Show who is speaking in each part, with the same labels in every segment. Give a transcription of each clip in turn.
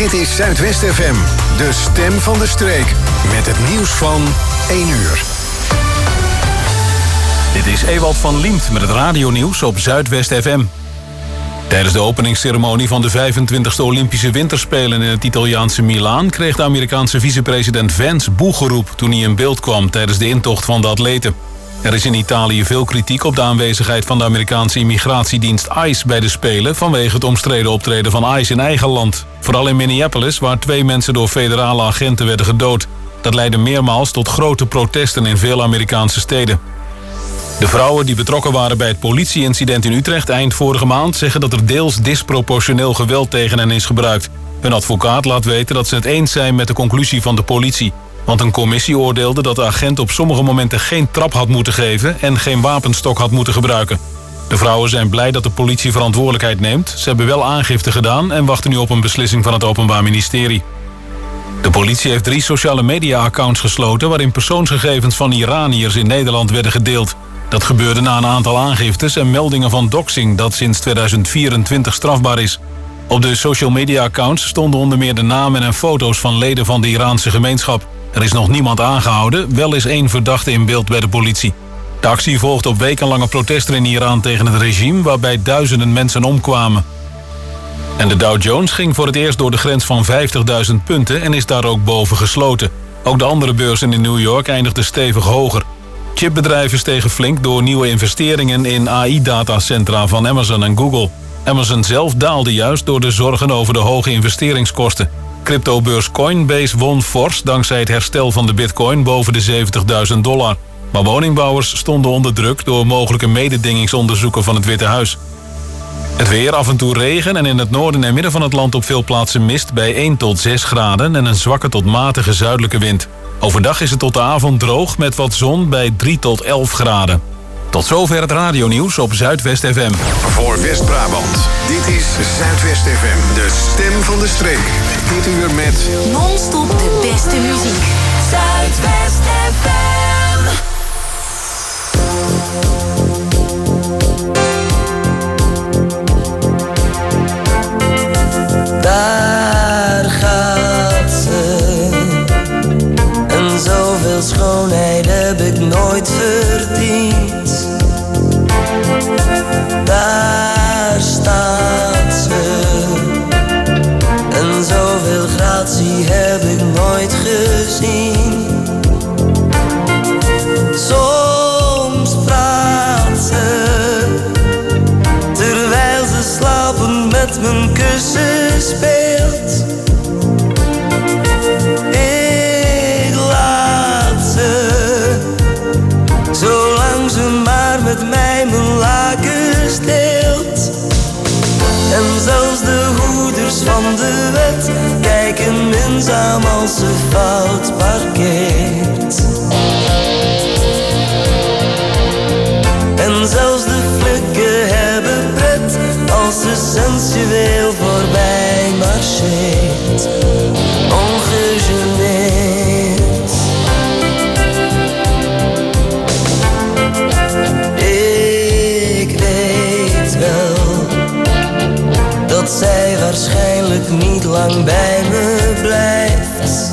Speaker 1: Dit is Zuidwest FM, de stem van de streek. Met het nieuws van 1 uur.
Speaker 2: Dit is Ewald van Liemt met het radionieuws op Zuidwest FM. Tijdens de openingsceremonie van de 25e Olympische Winterspelen in het Italiaanse Milaan kreeg de Amerikaanse vicepresident Vance boegeroep toen hij in beeld kwam tijdens de intocht van de atleten. Er is in Italië veel kritiek op de aanwezigheid van de Amerikaanse immigratiedienst ICE bij de Spelen vanwege het omstreden optreden van ICE in eigen land. Vooral in Minneapolis, waar 2 mensen door federale agenten werden gedood. Dat leidde meermaals tot grote protesten in veel Amerikaanse steden. De vrouwen die betrokken waren bij het politieincident in Utrecht eind vorige maand zeggen dat er deels disproportioneel geweld tegen hen is gebruikt. Hun advocaat laat weten dat ze het eens zijn met de conclusie van de politie. Want een commissie oordeelde dat de agent op sommige momenten geen trap had moeten geven en geen wapenstok had moeten gebruiken. De vrouwen zijn blij dat de politie verantwoordelijkheid neemt. Ze hebben wel aangifte gedaan en wachten nu op een beslissing van het Openbaar Ministerie. De politie heeft 3 sociale media-accounts gesloten waarin persoonsgegevens van Iraniërs in Nederland werden gedeeld. Dat gebeurde na een aantal aangiftes en meldingen van doxing dat sinds 2024 strafbaar is. Op de social media-accounts stonden onder meer de namen en foto's van leden van de Iraanse gemeenschap. Er is nog niemand aangehouden, wel is 1 verdachte in beeld bij de politie. De actie volgt op wekenlange protesten in Iran tegen het regime waarbij duizenden mensen omkwamen. En de Dow Jones ging voor het eerst door de grens van 50.000 punten en is daar ook boven gesloten. Ook de andere beurzen in New York eindigden stevig hoger. Chipbedrijven stegen flink door nieuwe investeringen in AI-datacentra van Amazon en Google. Amazon zelf daalde juist door de zorgen over de hoge investeringskosten. Cryptobeurs Coinbase won fors dankzij het herstel van de bitcoin boven de $70.000. Maar woningbouwers stonden onder druk door mogelijke mededingingsonderzoeken van het Witte Huis. Het weer, af en toe regen en in het noorden en midden van het land op veel plaatsen mist bij 1 tot 6 graden en een zwakke tot matige zuidelijke wind. Overdag is het tot de avond droog met wat zon bij 3 tot 11 graden. Tot zover het radionieuws op Zuidwest FM.
Speaker 1: Voor West-Brabant, dit is Zuidwest FM, de stem van de streek. Dit uur met
Speaker 3: non-stop de beste muziek. Zuidwest FM.
Speaker 4: Daar gaat ze. En zoveel schoonheid heb ik nooit verdiend. Daar staat ze. En zoveel gratie heb ik nooit gezien. Soms praat ze, terwijl ze slapend met mijn kussen speelt. Ik laat ze, zolang ze maar met mij mijn lakens deelt. En zelfs de hoeders van de wet kijken minzaam als ze fout parkeert. En zelfs de flikken hebben pret als ze sensueel voorbij marcheert. Ongegeneerd. Ik weet wel dat zij waarschijnlijk niet lang bij me blijft.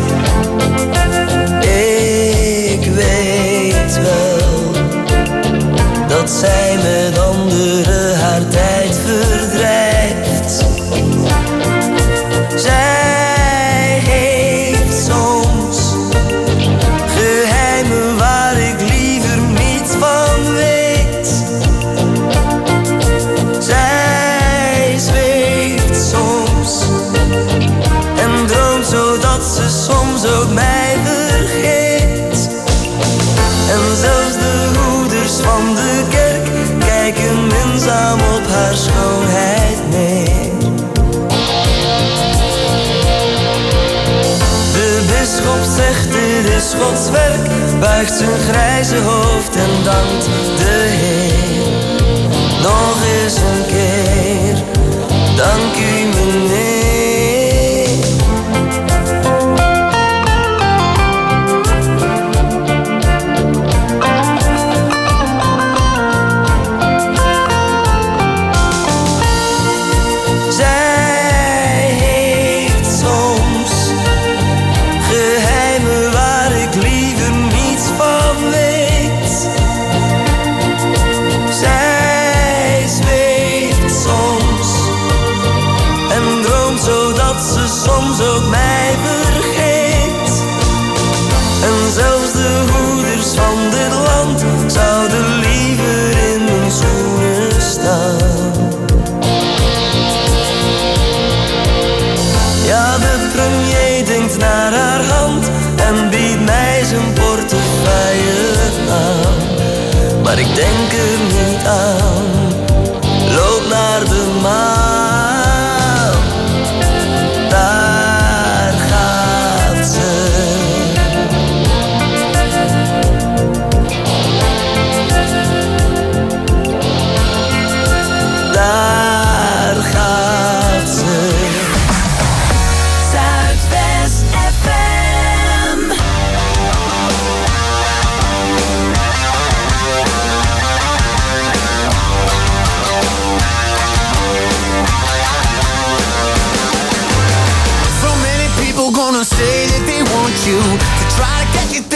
Speaker 4: Ik weet wel dat zij met anderen haar tijd verdrijft. Zij heeft soms geheimen waar ik liever niets van weet. Zij zweeft soms en droomt zodat ze soms ook mij vergeet. En zelfs de hoeders van de kerk kijken minzaam op haar schoonheid neer. De bisschop zegt dit is Gods werk, buigt zijn grijze hoofd en dankt de Heer. Nog eens een keer, dank u meneer. Zij heeft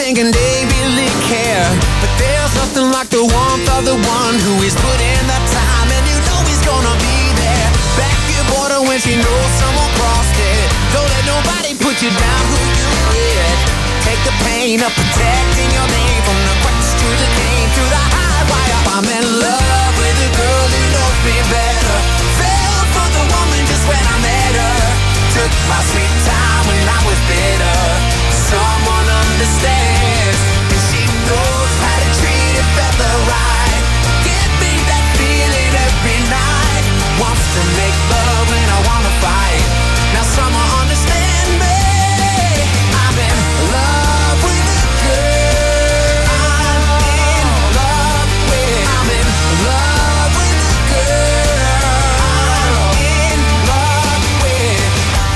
Speaker 5: thinking they really care, but there's nothing like the warmth of the one who is put in the time, and you know he's gonna be there. Back your border when she knows someone crossed it. Don't let nobody put you down who you with. Take the pain of protecting your name, from the quest to the game, through the high wire. I'm in love with a girl who knows me better. Fell for the woman just when I met her. Took my sweet time when I was bitter. Someone understands, and she knows how to treat a fella right. Give me that feeling every night. Wants to make love when I wanna fight. Now someone understand me. I'm in love with a girl. I'm in love with. I'm in love with a girl. I'm in love with.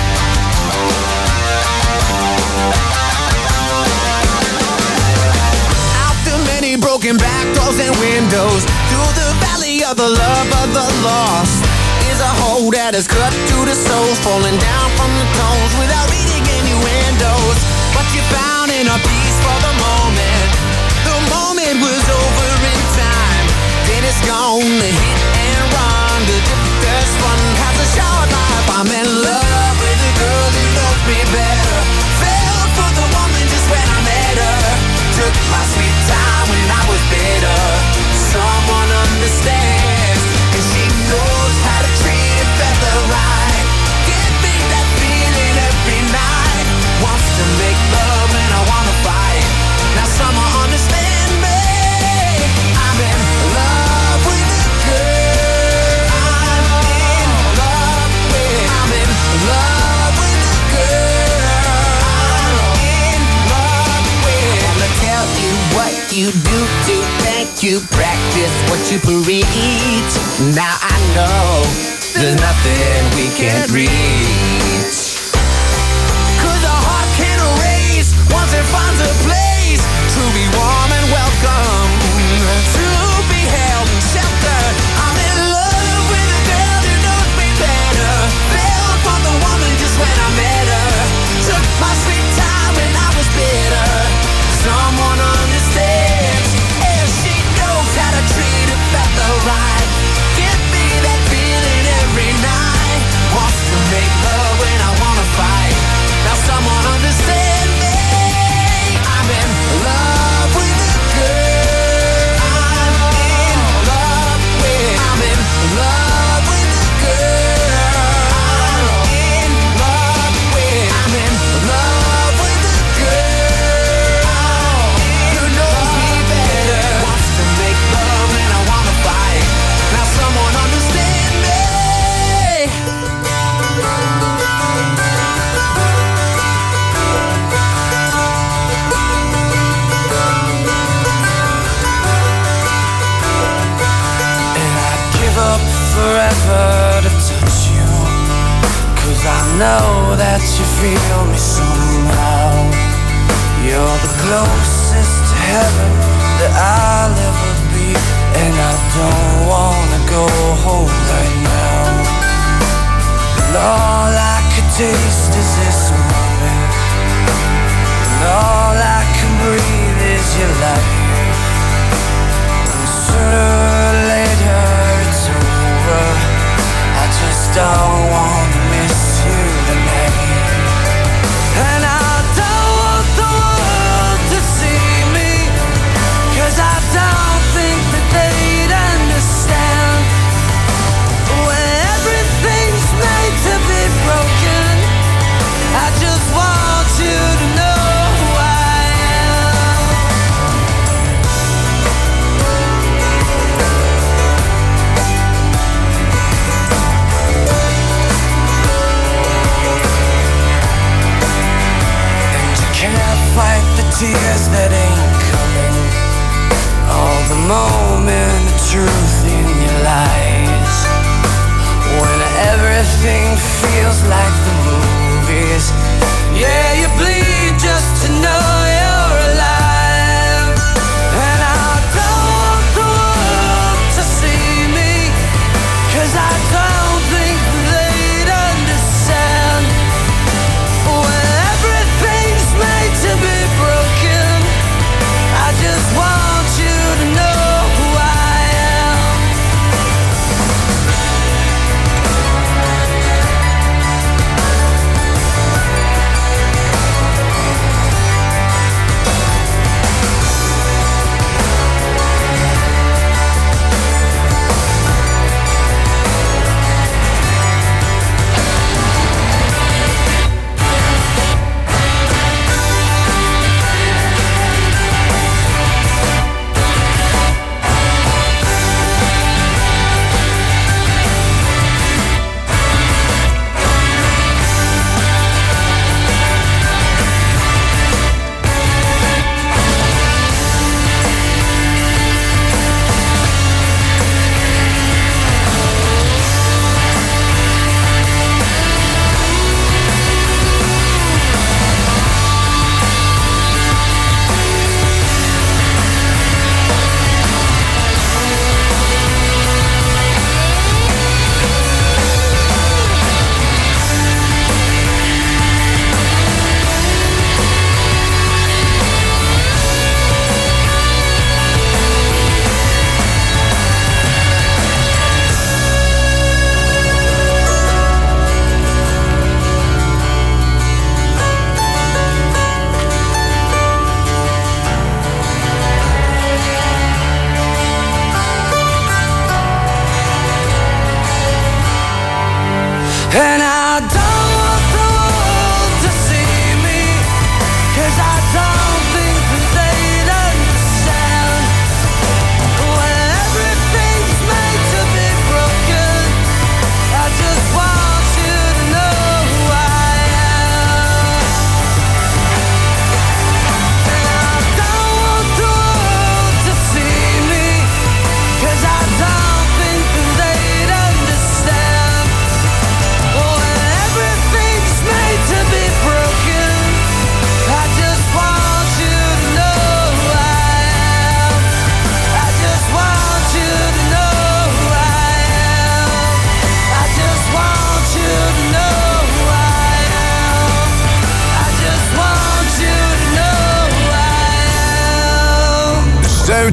Speaker 5: Out the many broken back doors and windows, through the valley of the love of the lost, is a hole that is cut to the soul, falling down from the tones without reading innuendos. But you found in a peace for the moment. The moment was over in time. Then it's gone, the hit and run. The first one has a short life. I'm in love with a girl who knows me better. Fell for the woman just when I met her. Took my sweet time when I was bitter. Someone understands, and she knows how to treat a fella right. Give me that feeling every night. Wants to make love when I wanna fight. Now someone understand me. I'm in love with a girl. I'm in love with. I'm in love with a girl. I'm in love with. I wanna tell you what you do to think you practice what you preach. Now I know there's nothing we can't reach. 'Cause a heart can erase once it finds a place to be warm and welcome, to be held and sheltered. I'm in love with a girl who knows me better. Fell for the woman just when I met her. Took my sweet time when I was bitter. Someone understands, and she knows how to treat a fella right. Give me that feeling every night. Wants to make love when I wanna fight. Now someone understand me. I'm in love with a girl. I'm in love with. I'm in love with a girl. I'm in love with. I'm in love with a girl who knows me better. Wants to make love when I wanna fight. Now someone understand me. And I'd give up forever to touch you, 'cause I know that you feel me somehow. You're the closest to heaven that I'll ever be, and I don't wanna go home right now. And all I could taste is this moment, and all I can breathe is your life. And sooner or later it's over. I just don't wanna miss you tonight. And I don't want the world to see me, 'cause I don't think that they'd understand. When everything's made to be broken,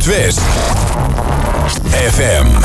Speaker 1: Zuidwest FM.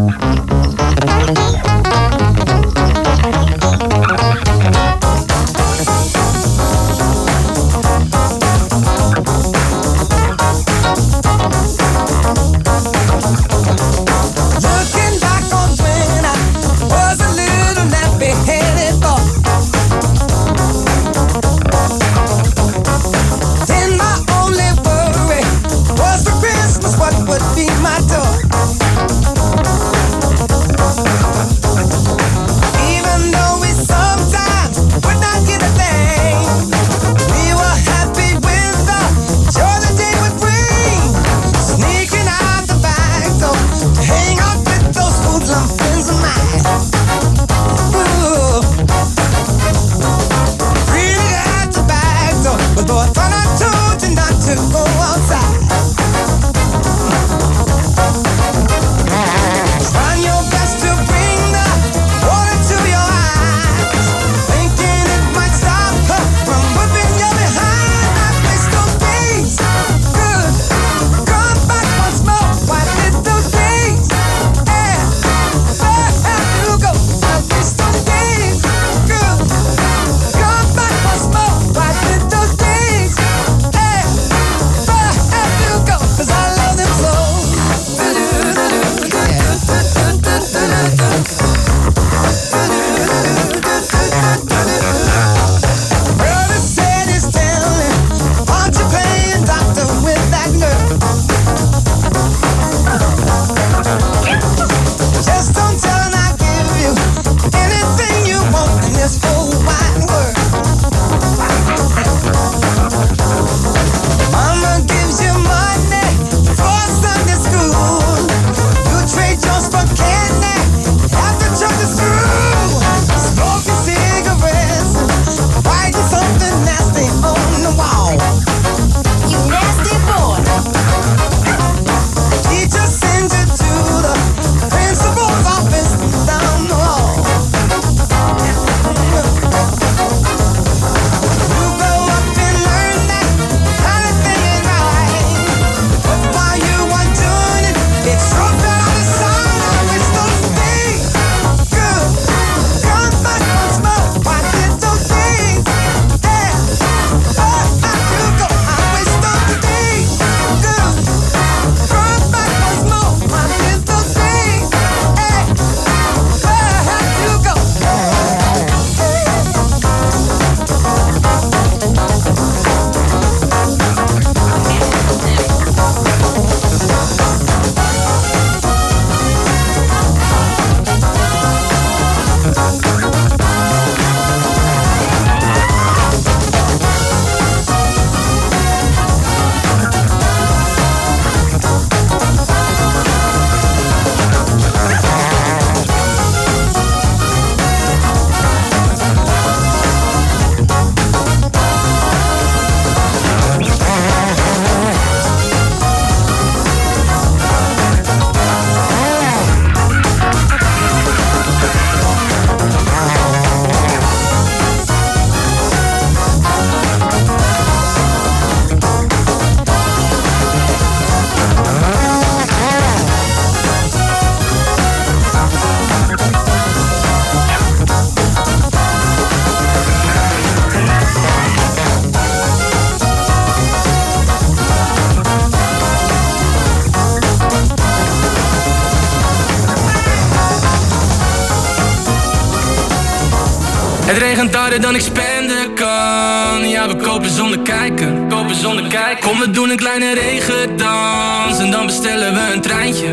Speaker 6: Het regent harder dan ik spenden kan. Ja, we kopen zonder kijken. Kom, we doen een kleine regendans. En dan bestellen we een treintje.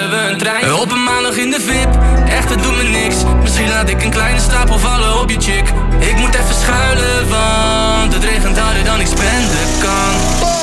Speaker 6: Op een maandag in de VIP. Echt, het doet me niks. Misschien laat ik een kleine stapel vallen op je chick. Ik moet even schuilen, want het regent harder dan ik spenden kan.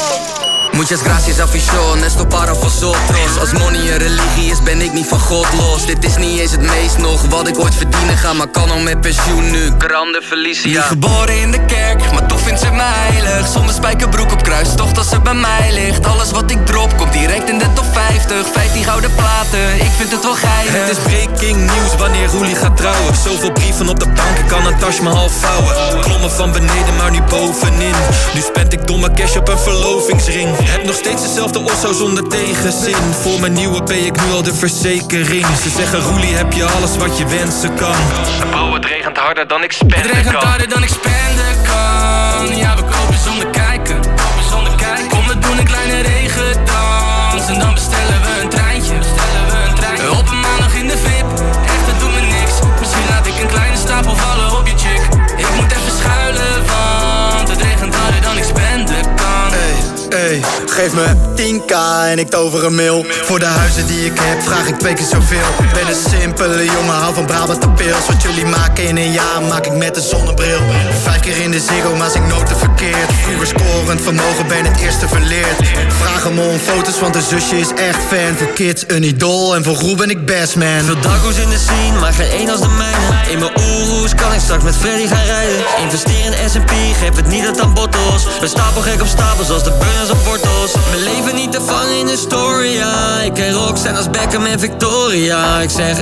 Speaker 7: Muchas gracias afición, esto para vosotros. Als money een religie is, ben ik niet van God los. Dit is niet eens het meest nog wat ik ooit verdienen ga, maar kan al met pensioen nu. Grande Felicia. Niet geboren in de kerk, maar toch vindt ze mij heilig. Zonder spijkerbroek op kruis, toch als ze bij mij ligt. Alles wat ik drop, komt direct in de top 50. 15 gouden platen, ik vind het wel geinig.
Speaker 8: Het is breaking news wanneer Roelie gaat trouwen. Zoveel brieven op de bank, ik kan een tas me half vouwen. Klommen van beneden, maar nu bovenin. Nu spend ik domme cash op een verlovingsring. Heb nog steeds dezelfde osso zonder tegenzin. Voor mijn nieuwe ben ik nu al de verzekering. Ze zeggen Roelie, heb je alles wat je wensen kan. Bro, het regent harder dan ik spenden kan.
Speaker 6: Het regent harder dan ik spenden kan. Ja, we kopen zonder kijken. Kom, we doen een kleine regendans. En dan bestellen we een treintje. Op een maandag in de VIP. Echt, dat doet me niks. Misschien laat ik een kleine stapel vallen op je chick. Ik moet even schuilen, want het regent harder dan ik spenden kan.
Speaker 9: Hey, geef me 10k en ik tover een mil. Voor de huizen die ik heb vraag ik 2 keer zoveel. Ben een simpele jongen, hou van Brabant de pils. Wat jullie maken in een jaar maak ik met een zonnebril. 5 keer in de Ziggo, maar zing nooit te verkeerd. Vroeger scorend vermogen, ben het eerste verleerd. Vraag hem om foto's, want de zusje is echt fan. Voor kids een idool en voor Roel ben ik best man.
Speaker 10: Veel dago's in de scene, maar geen één als de mijne. In mijn oeroes kan ik straks met Freddy gaan rijden. Investeer in S&P, geef het niet uit aan bottles. Ben stapel gek op stapels als de burners op wortels. Mijn leven niet te vangen in de story, ja. Ik ken Roxanne als Beckham en Victoria. Ik zeg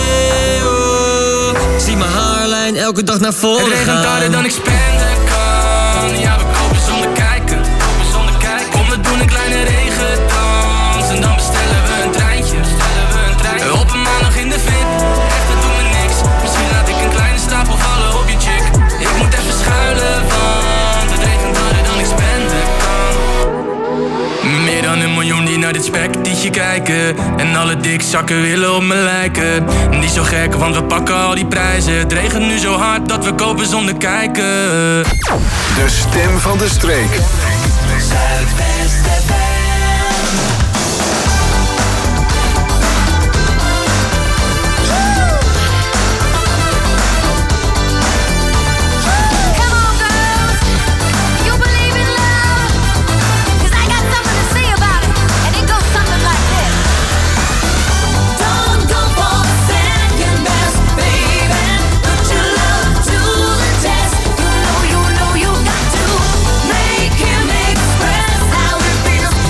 Speaker 10: eeuw. Zie mijn haarlijn elke dag naar voren gaan.
Speaker 6: Het regent harder dan ik spenden kan. Ja, we kopen zonder kijken. Kom, we doen een kleine regendans. En dan bestellen we een treintje. Op een maandag in de VIP. Echt, dat doet me niks. Misschien laat ik een kleine stapel vallen op je chick. Ik moet even schuilen, want het regent harder dan ik spenden kan. Meer dan 1 miljoen die naar dit spektietje kijken. En alle dikzakken willen op me lijken. Niet zo gek, want we pakken al die prijzen. Het regent nu zo hard dat we kopen zonder kijken.
Speaker 1: De stem van de streek.
Speaker 3: Zuidwest FM.
Speaker 11: You know you got to make him express how it feels.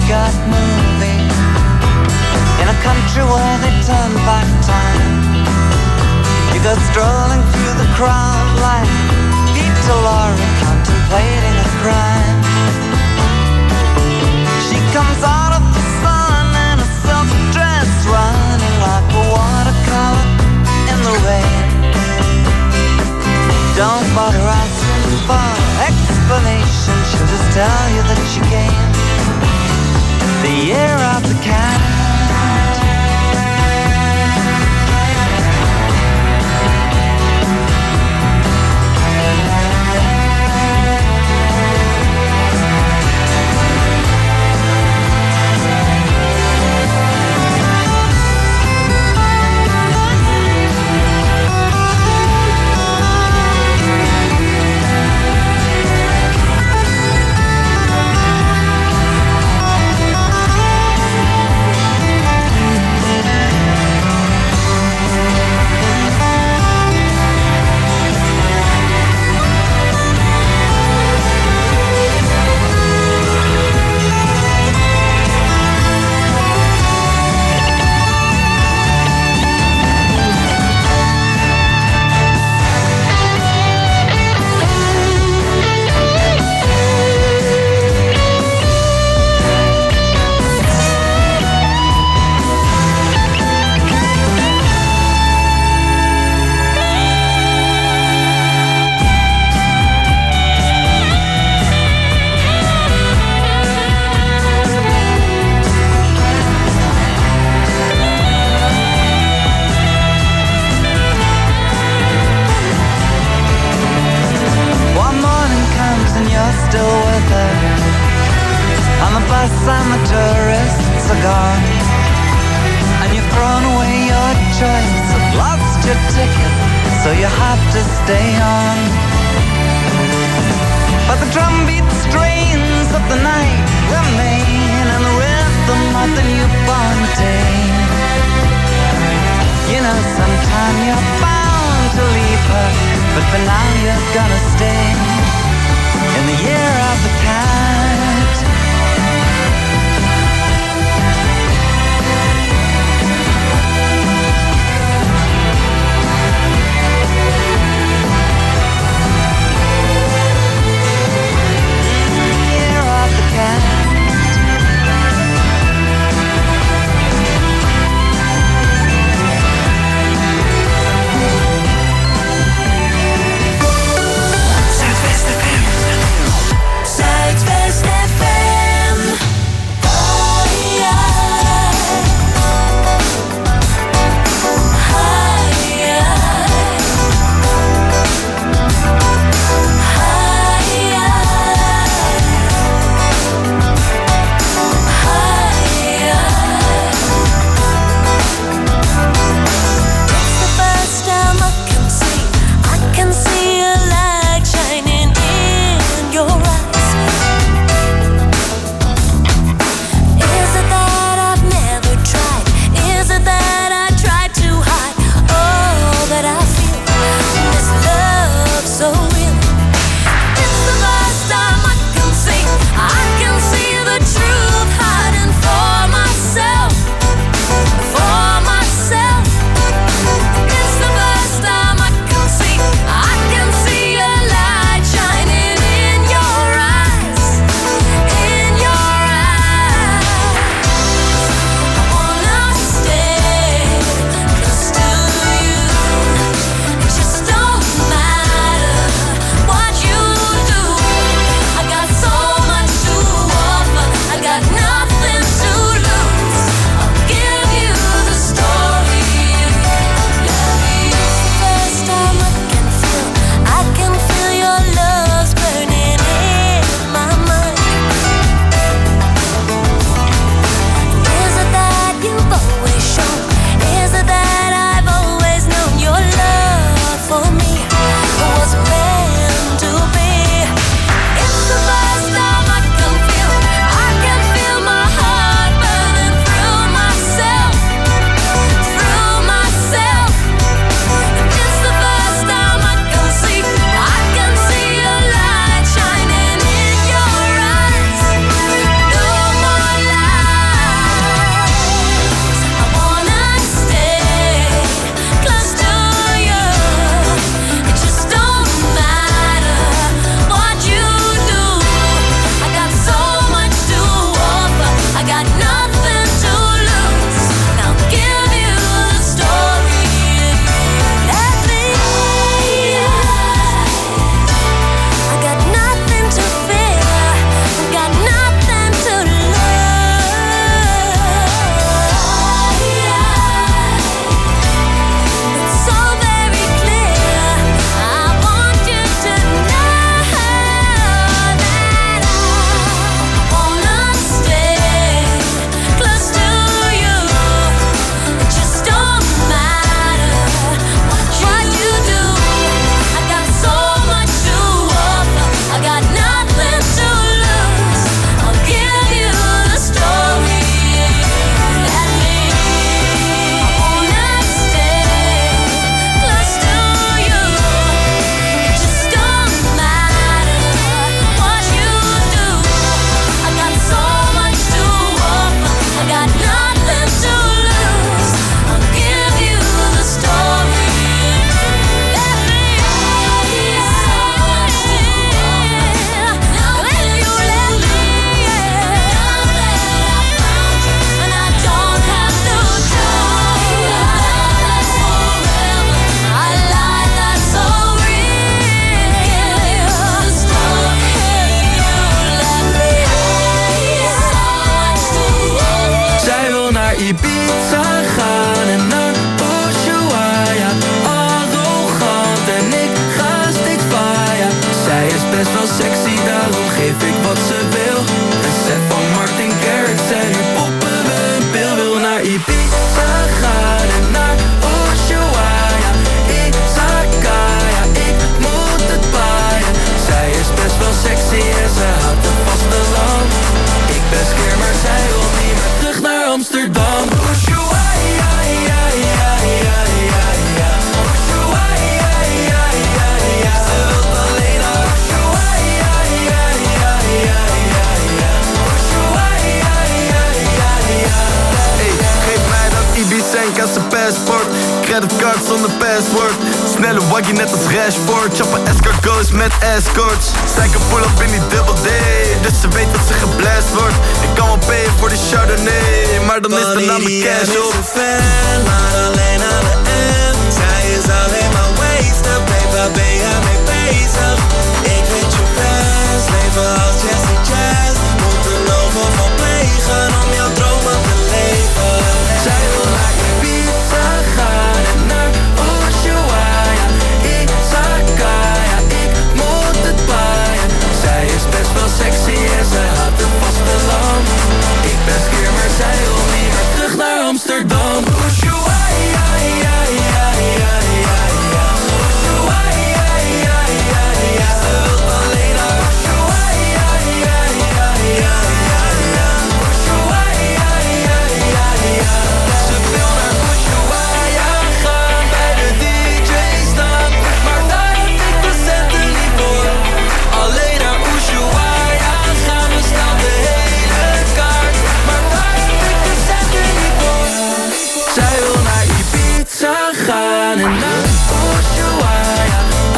Speaker 11: got moving in a country where they turn back time. You go strolling through the crowd like Peter Lorre contemplating a crime. She comes out of the sun in a silk dress, running like a watercolor in the rain. Don't bother asking for explanation, she'll just tell you that she came the year of the cat.
Speaker 6: naar Ibiza gaan en naar Ushuaia. Arrogant en ik ga steeds vaaien. Zij is best wel sexy, daarom geef ik wat ze wil. Een set van Martin Garrix en nu poppen we een pil. Wil naar Ibiza gaan en naar Ushuaia. Izakaya, ik moet het paaien. Zij is best wel sexy en ze houdt het vasteland. Ik ben skeer, maar zij wil niet meer terug naar Amsterdam. Ushuaia, ja, ja, ja, ja, ja. Ushuaia, ja, ja, ja. Ze wilt alleen naar Ushuaia, ja, ja, ja, ja, ja. Ushuaia, ja, ja, ja.
Speaker 12: Hey, geef mij dat Ibicenk als een paspoort. Creditcard zonder password. Snelle waggie net als Rashford. Chappen escargots met escorts. Zij kan pull-up in die double D, dus ze weet dat ze geblast wordt. Ik kan wel payen voor de Chardonnay, maar dan is de naam mijn cash op.
Speaker 13: Is een fan, maar alleen aan de M. Zij is alleen maar wasted, baby, ben jij mee bezig? Ik weet je best, leven als Jessie Jazz. Moet er nog van plegen om jouw dromen te leven.
Speaker 6: Zij wil naar Ibiza gaan en naar Ushuaia. Izakaya, ik moet het paaien. Zij is best wel sexy en ze houdt het vasteland. Ik ben skeer, maar zij wil niet meer terug naar Amsterdam. Ushuaia, ja, ja, ja, ja, ja. Ushuaia, ja, ja, ja. Ze wilt alleen naar Ushuaia, ja, ja, ja, ja, ja. Ushuaia, ja, ja, ja. Ze wil naar Ushuaia gaan, bij de DJ staan. Maar daar heb ik de centen niet voor. Alleen naar Ushuaia gaan, we staan de hele kaart. Maar daar heb ik de centen niet voor. Zij wil naar Ibiza gaan en naar Ushuaia.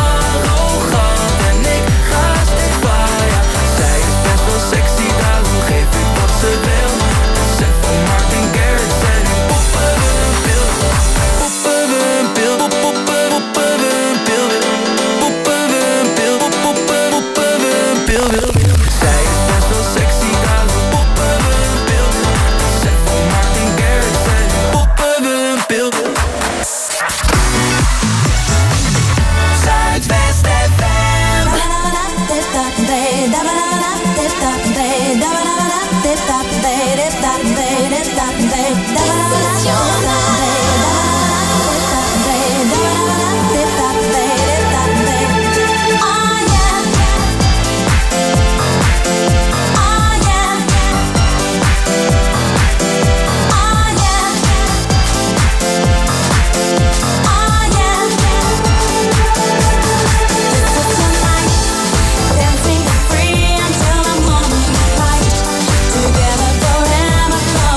Speaker 6: Arrogant en ik ga steeds vaaien. Zij is best wel sexy, daarom geef ik wat ze wil. Een set van Martin Garrix en nu poppen we een pil. Poppen we een pil, poppen we een pil. Poppen we een pil, poppen we een pil. Zij is best wel sexy, daarom poppen we een pil. Een set van Martin Garrix en nu poppen we een pil.
Speaker 3: Zuidwest FM.
Speaker 14: Dancing free until I'm on the right. Together forever,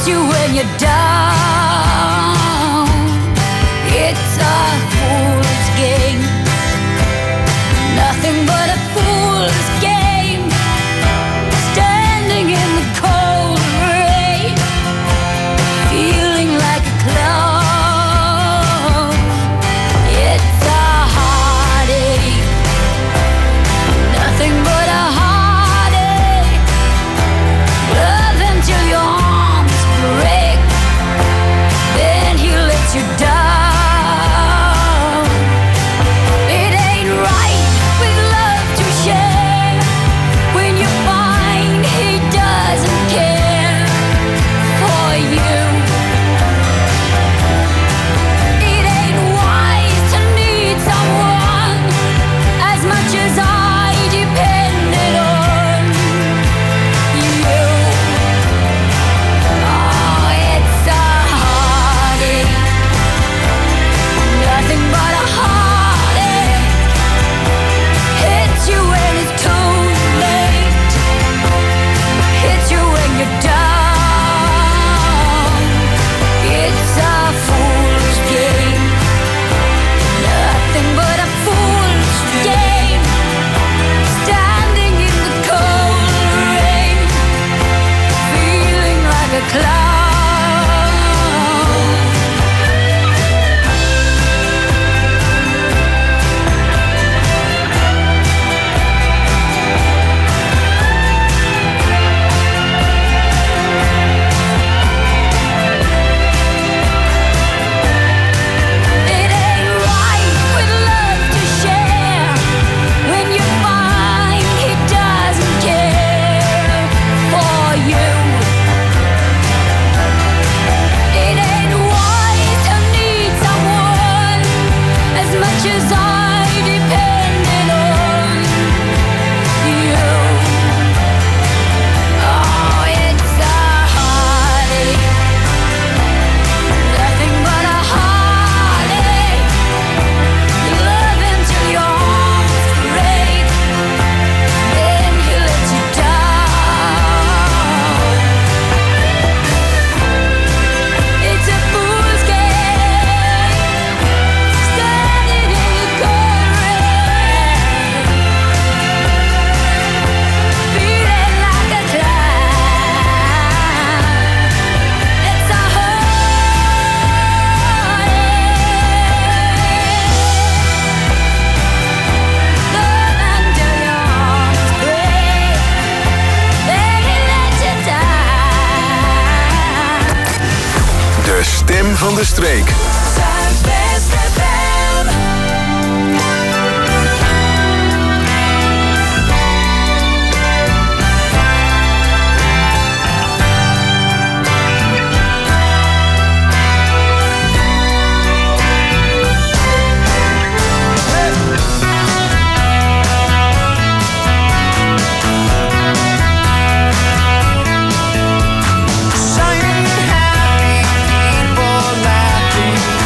Speaker 14: you when you're down. It's a fool's game, nothing but a fool's game. Standing in the cold rain, feeling like a clown. It's a heartache, nothing but a heartache. Love until your arms break, then he lets you down. It ain't right with love to share when you find he doesn't care for you. It ain't wise to need someone as much as I depended on you. Oh, it's a heartache, nothing but a heartache. Hits you when it's too late, hits you when you're down. It's a fool's game, nothing but a fool's game. Standing in the cold rain, feeling like a clown. It ain't right with love to share when you find he doesn't care for you. It ain't wise to need someone as much as I depended on you. Oh, it's a heartache, nothing but a heartache. You love him till your arms break, then he lets you down. It's a fool's game, standing in the cold rain, feeling like a clown. It's a
Speaker 1: De stem van de streek.
Speaker 3: Zuidwest FM.
Speaker 5: Shiny, happy people laughing.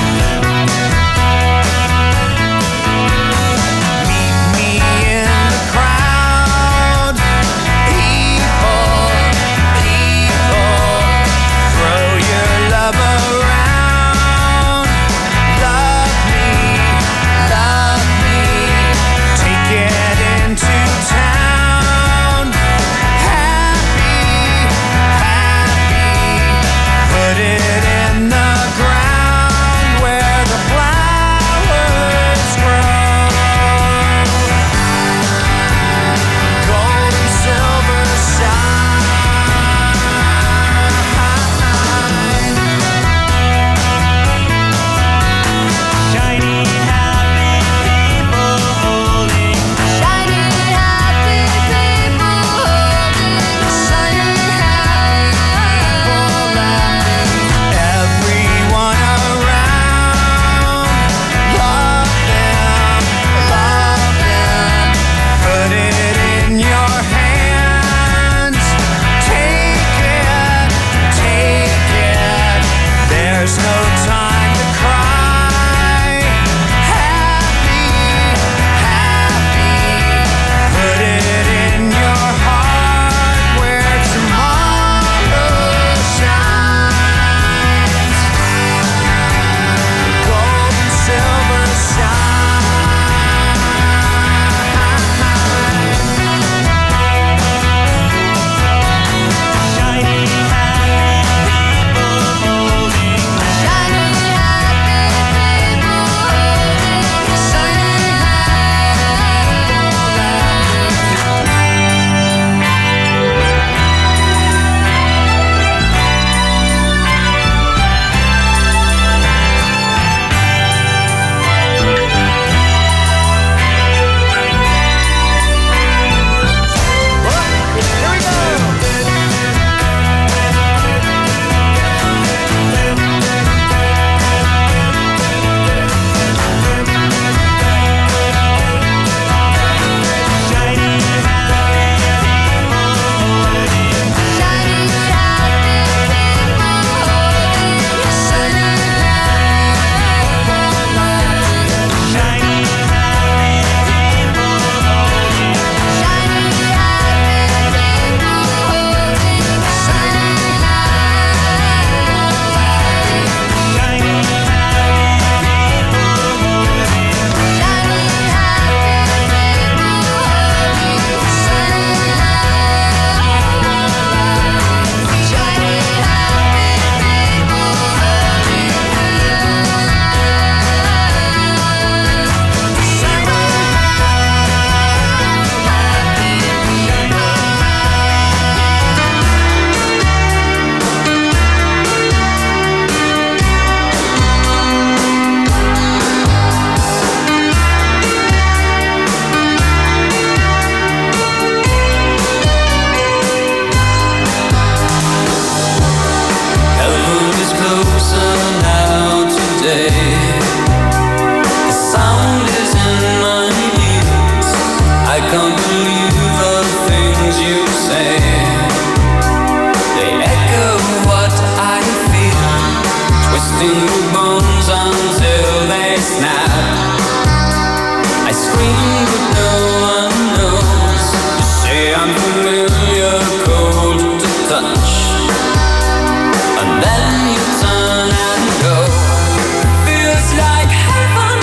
Speaker 15: snap. I scream but no one knows. You say I'm familiar, cold to touch, and then you turn and go. Feels like heaven.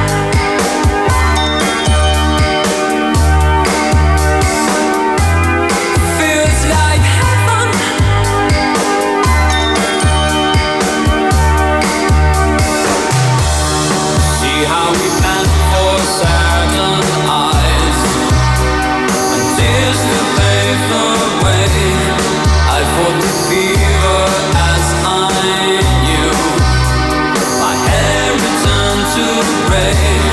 Speaker 15: Feels like heaven. See how we plan for certain eyes, and tears to pave the way. I fought the fever as I knew. My hair returned to gray.